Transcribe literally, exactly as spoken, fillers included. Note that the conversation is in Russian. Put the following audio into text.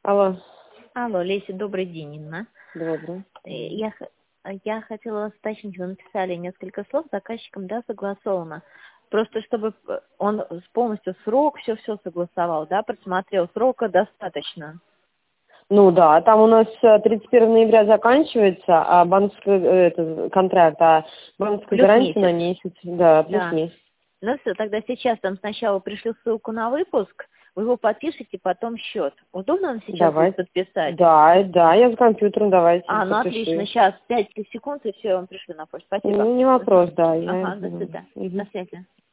Алло. Алло, Леся, добрый день, Инна. Добрый. Э, Я, х- я хотела вас уточнить, вы написали несколько слов заказчиком, да, согласовано. Просто чтобы п- он с- полностью срок, все-все согласовал, да, просмотрел, срока достаточно. Ну да, там у нас э, тридцать первого ноября заканчивается, а банковский э, это, контракт, а банковская Плюс гарантия на месяц. месяц. Да, плюс Да. месяц. Ну все, тогда сейчас там сначала пришлю ссылку на выпуск, вы его подпишите, потом счет. Удобно вам сейчас будет Давай. подписать? Да, да, я за компьютером, давайте, А, ну отлично, подпиши. сейчас пять секунд, и все, я вам пришлю на почту. Спасибо. Ну, не вопрос, Мгм. да. Я... Ага, до свидания. Мгм. До связи.